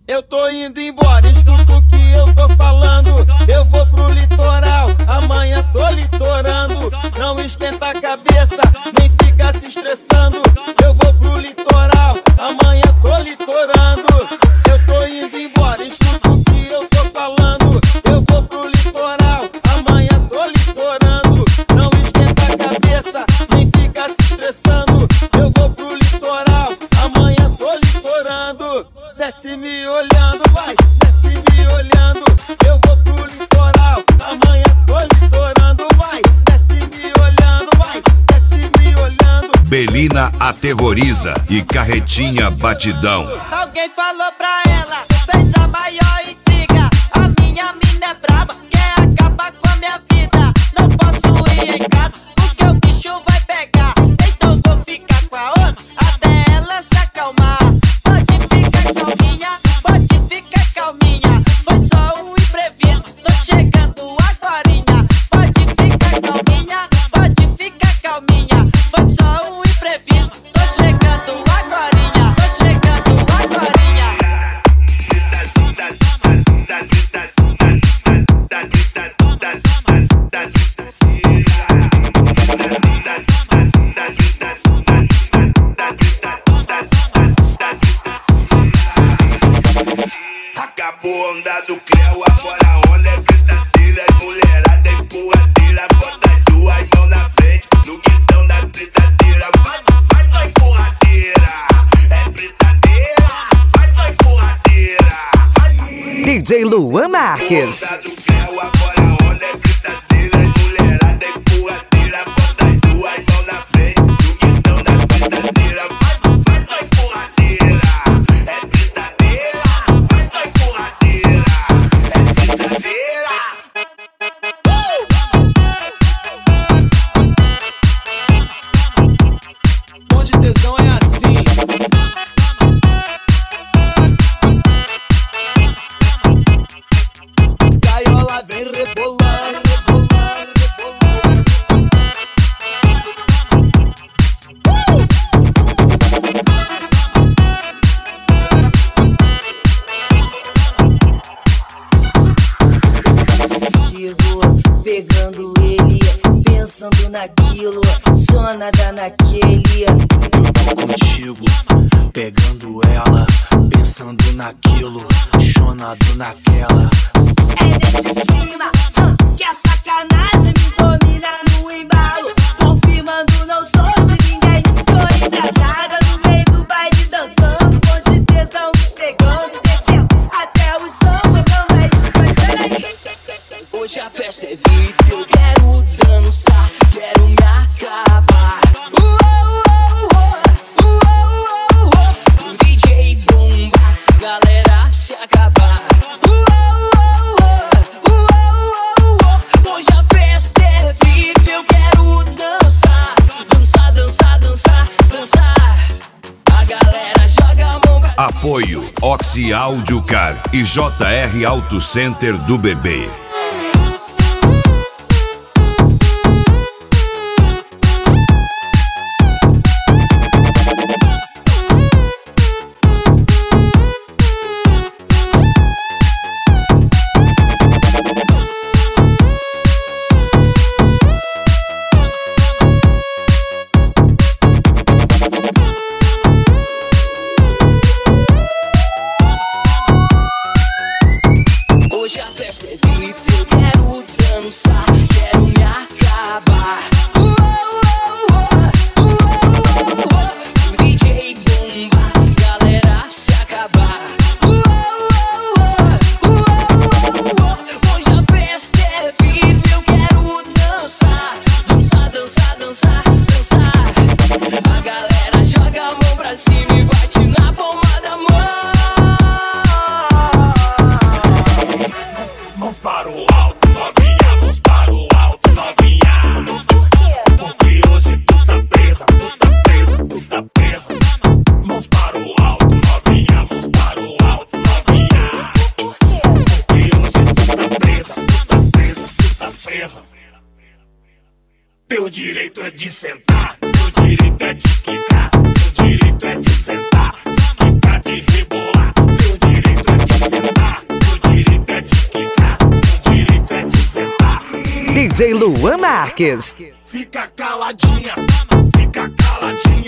Eu tô indo embora, escuta o que eu tô falando. Eu vou pro litoral, amanhã tô litorando. Não esquenta a cabeça, nem fica se estressando. Eu vou pro litoral, amanhã tô litorando. Eu tô indo embora, escuta o que eu tô falando. Eu vou pro litoral, amanhã tô litorando. Não esquenta a cabeça, nem fica se estressando. Eu vou pro litoral, amanhã tô litorando. Desce me olhando, vai, desce me olhando. Eu vou pro litoral, amanhã tô litorando, vai, desce me olhando, vai, desce me olhando. Belina aterroriza e Carretinha batidão. Alguém falou pra ela, fez a maior intriga. A minha mina é braba, quer acabar com a minha vida. Não posso ir em casa, porque o bicho vai pegar. Então vou ficar com a ONU até ela se acalmar. Pode ficar calminha, pode ficar calminha. Foi só um imprevisto, tô chegando agorinha. Pode ficar calminha, pode ficar calminha. Foi só um imprevisto, tô chegando agorinha. Tô chegando agorinha. Acabou a onda do creu, agora a onda é gritadeira. Mulherada empurradeira, bota as duas mãos na frente no guidão da britadeira. Vai, vai, vai, empurradeira. É britadeira, vai, vai, empurradeira. DJ Luan Marques. Onda do creu, agora a onda é gritadeira. Mulherada empurradeira, bota as duas mãos na frente no guidão da britadeira. Vai, vai, vai, empurradeira. É britadeira, vai, vai, empurradeira. É britadeira. Onde tesão é assim. Gaiola vem rebolando, rebolando, Chegou pegando ele, pensando naquilo, só nada naquele. Eu tô contigo, pegando ela, pensando naquilo, chonado naquela. É nesse clima que a sacanagem me domina no embalo. Confirmando, não sou de ninguém. Tô embrasada no meio do baile dançando, com de tesão esfregando, descendo até o chão. Mas peraí. Hoje a festa é VIP, eu quero dançar, quero me acabar. O DJ bomba, galera se acabar. Hoje a festa é VIP, eu quero dançar, dançar, dançar, dançar, dançar. A galera joga a mão pra Apoio Oxi Áudio Car e JR Auto Center do Bebê. Hoje a festa é VIP, eu quero dançar, quero me acabar. O DJ bomba, galera se acabar. Hoje a festa é VIP, eu quero dançar, dançar, dançar, dançar, dançar. A galera joga a mão pra cima e bate na palma da mão. Mãos para o alto, novinha, mãos para o alto, novinha. Por quê? Porque hoje tu tá presa, tu tá presa, tu tá presa. Mãos para o alto, novinha, mãos para o alto, novinha. Por quê? Porque hoje tu tá presa, tu tá presa, tu tá presa. Teu direito é de sentar, teu direito é de quicar, teu direito é de sentar, de quicar, de rebolar. Teu direito é DJ Luan Marques. Fica caladinha, fica caladinha.